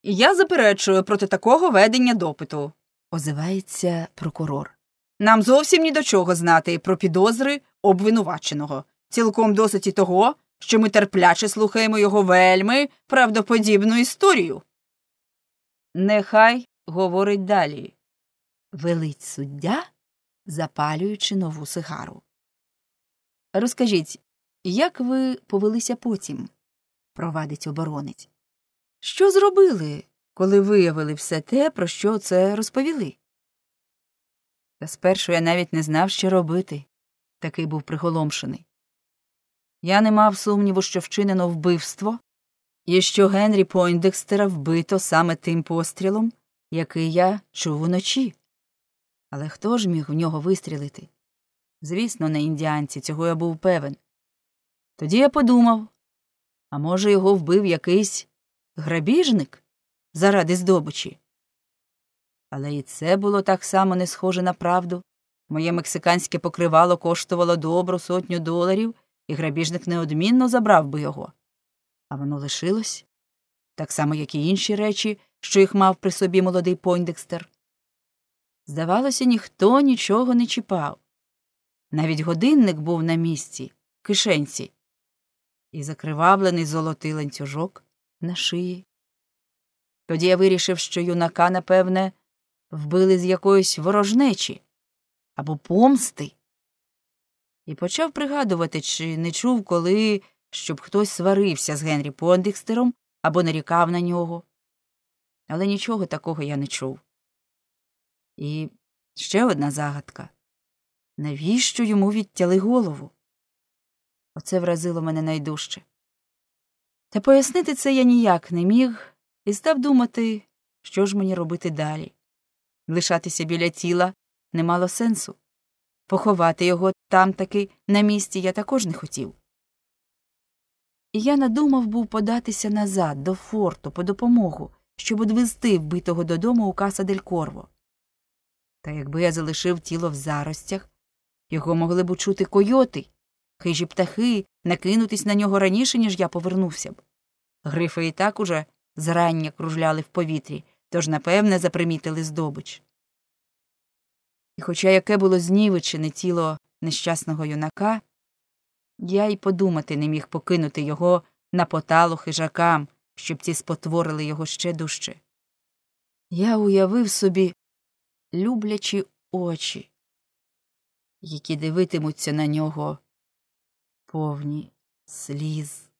Я заперечую проти такого ведення допиту, озивається прокурор. Нам зовсім ні до чого знати про підозри обвинуваченого. Цілком досить і того, що ми терпляче слухаємо його вельми правдоподібну історію. Нехай говорить далі, велить суддя, запалюючи нову сигару. Розкажіть, як ви повелися потім? Провадить оборонець. Що зробили, коли виявили все те, про що це розповіли? Та спершу я навіть не знав, що робити. Такий був приголомшений. Я не мав сумніву, що вчинено вбивство, і що Генрі Пойндекстера вбито саме тим пострілом, який я чув уночі. Але хто ж міг в нього вистрілити? Звісно, не індіанці, цього я був певен. Тоді я подумав, а може його вбив якийсь грабіжник заради здобичі? Але і це було так само не схоже на правду. Моє мексиканське покривало коштувало добру $100, і грабіжник неодмінно забрав би його. А воно лишилось, так само, як і інші речі, що їх мав при собі молодий Пойндекстер. Здавалося, ніхто нічого не чіпав. Навіть годинник був на місці, в кишенці, і закривавлений золотий ланцюжок на шиї. Тоді я вирішив, що юнака, напевне, вбили з якоїсь ворожнечі або помсти. І почав пригадувати, чи не чув коли, щоб хтось сварився з Генрі Пойндекстером або нарікав на нього. Але нічого такого я не чув. І ще одна загадка. Навіщо йому відтяли голову? Оце вразило мене найдужче. Та пояснити це я ніяк не міг і став думати, що ж мені робити далі. Лишатися біля тіла не мало сенсу. Поховати його там-таки на місці я також не хотів. І я надумав був податися назад, до форту, по допомогу, щоб одвезти вбитого додому у Каса-дель-Корво. Та якби я залишив тіло в заростях, його могли б учути койоти, хижі птахи, накинутись на нього раніше, ніж я повернувся б. Грифи і так уже зрання кружляли в повітрі, тож, напевне, запримітили здобич. І хоча яке було знівечене тіло нещасного юнака, я й подумати не міг покинути його на поталу хижакам, щоб ці спотворили його ще дужче. Я уявив собі люблячі очі, які дивитимуться на нього повні сліз.